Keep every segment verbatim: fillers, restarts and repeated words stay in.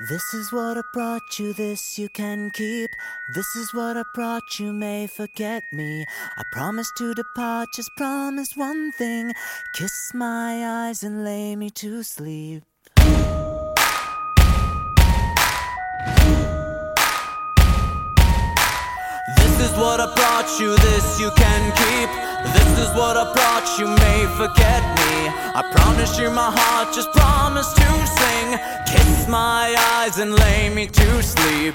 This is what I brought you, this you can keep. This is what I brought you, may forget me. I promise to depart, just promise one thing. Kiss my eyes and lay me to sleep. This is what I brought you, this you can keep. This is what I brought you, may forget me. I promise you my heart, just promise to sing. Kiss my eyes and lay me to sleep.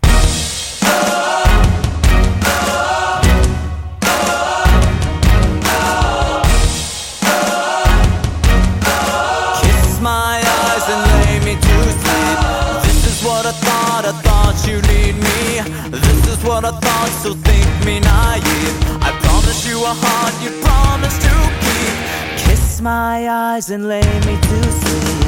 Kiss my eyes and lay me to sleep. This is what I thought, I thought you need me. This is what I thought, so think me naive. I promise you a heart you promise to keep. Kiss my eyes and lay me to sleep.